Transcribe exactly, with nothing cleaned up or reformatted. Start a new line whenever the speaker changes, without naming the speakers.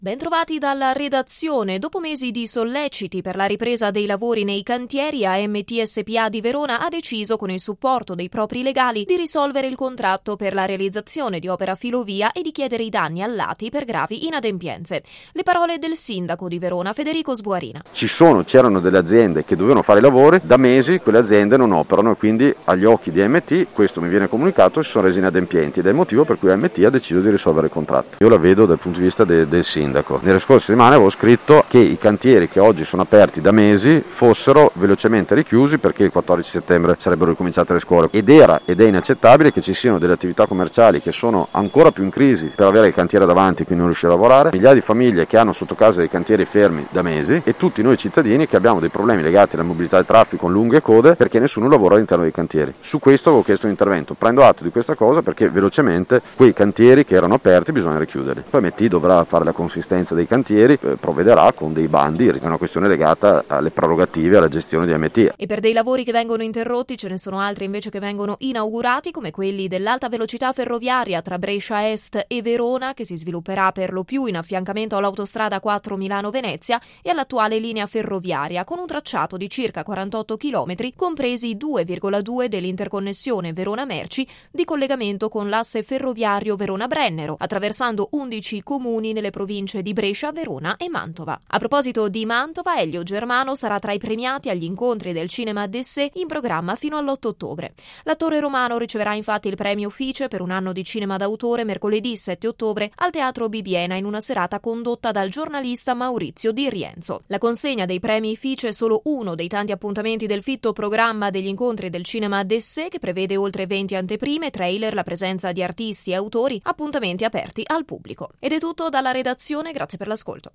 Bentrovati dalla redazione. Dopo mesi di solleciti per la ripresa dei lavori nei cantieri, A M T S P A di Verona ha deciso, con il supporto dei propri legali, di risolvere il contratto per la realizzazione di opera filovia e di chiedere i danni all'A T I per gravi inadempienze. Le parole del sindaco di Verona, Federico Sbuarina.
Ci sono, c'erano delle aziende che dovevano fare i lavori, da mesi quelle aziende non operano e quindi agli occhi di A M T, questo mi viene comunicato, si sono resi inadempienti ed è il motivo per cui A M T ha deciso di risolvere il contratto. Io la vedo dal punto di vista de- del sindaco. Nelle scorse settimane avevo scritto che i cantieri che oggi sono aperti da mesi fossero velocemente richiusi perché il quattordici settembre sarebbero ricominciate le scuole ed era ed è inaccettabile che ci siano delle attività commerciali che sono ancora più in crisi per avere il cantiere davanti e quindi non riuscire a lavorare, migliaia di famiglie che hanno sotto casa dei cantieri fermi da mesi e tutti noi cittadini che abbiamo dei problemi legati alla mobilità del traffico con lunghe code perché nessuno lavora all'interno dei cantieri. Su questo avevo chiesto un intervento, prendo atto di questa cosa perché velocemente quei cantieri che erano aperti bisogna richiuderli. Poi A M T dovrà fare la consistenza dei cantieri, eh, provvederà con dei bandi, è una questione legata alle prerogative e alla gestione di A M T.
E per dei lavori che vengono interrotti ce ne sono altri invece che vengono inaugurati, come quelli dell'alta velocità ferroviaria tra Brescia Est e Verona, che si svilupperà per lo più in affiancamento all'autostrada quattro Milano-Venezia e all'attuale linea ferroviaria, con un tracciato di circa quarantotto chilometri, compresi i due virgola due dell'interconnessione Verona-Merci di collegamento con l'asse ferroviario Verona-Brennero, attraversando undici comuni nelle province di Brescia, Verona e Mantova. A proposito di Mantova, Elio Germano sarà tra i premiati agli incontri del Cinema d'Essè in programma fino all'otto ottobre. L'attore romano riceverà infatti il premio Fice per un anno di cinema d'autore mercoledì sette ottobre al Teatro Bibbiena in una serata condotta dal giornalista Maurizio Di Rienzo. La consegna dei premi Fice è solo uno dei tanti appuntamenti del fitto programma degli incontri del Cinema d'Essè, che prevede oltre venti anteprime, trailer, la presenza di artisti e autori, appuntamenti aperti al pubblico. Ed è tutto dalla redazione. Grazie per l'ascolto.